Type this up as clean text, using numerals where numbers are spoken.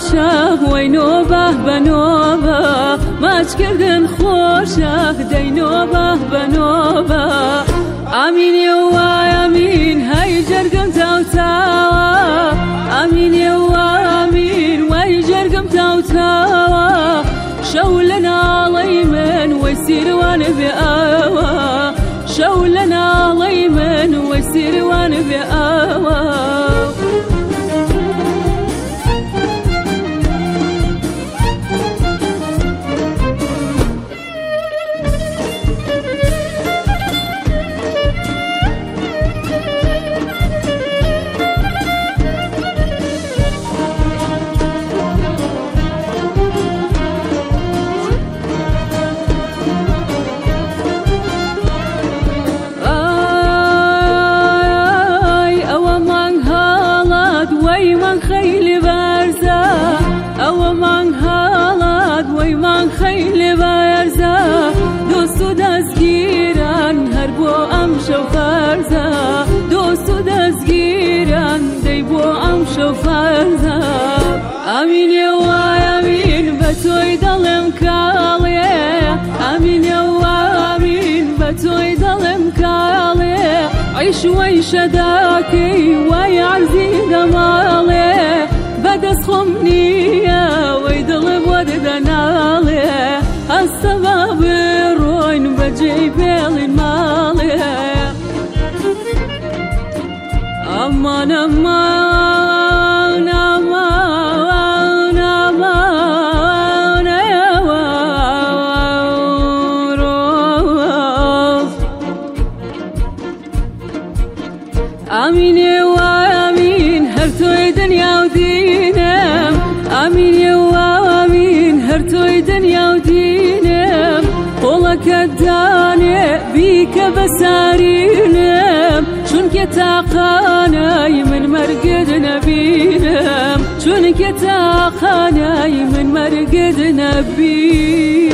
باشە وەی نۆبە بە نۆبە ماچکردن خۆشە دەی نۆبە بە نۆبە ئامینێ وای ئامین هەی جەرگم تاوتاوە ئامینێ وای ئامین وای جەرگم تاوتاوە شەو لە ناڵەی من وەی سیروان بێ ئاوە شەو لە ناڵەی من وەی سیروان بێ ئاوە خیلی بارزە ئەوە مانگ هاڵات وەی مانگ خەیلی بارزە دۆست و دەستگیران هەر بۆ ئەم شەو فەرزە دۆست و دەستگیران دەی بۆ ئەم شەو فەرزە ئامینێ وای ئامین بە تۆی دەڵێم کاڵێ ئامینێ وای ئامین بە تۆی دەڵێم کاڵێ عیش وەی شەداکەی وای عەرزی دەماڵێ بەدەست خۆم نییە وەی دڵم وەردەناڵێ هەستە بە بڕۆین بەجێی پێڵین ماڵێ ئەمان ئەمان ئەمان ئەمان ئامینێ وای ئامین هەر تۆی دنیا و دینم ئامینێ وای ئامین هەر تۆی دنیا و دینم قۆڵەکەت دانێ بیکە بەسارینم چونکە تاقانەی من مەرگت نەبینم چونکە تاقانەی من مەرگت نەبینم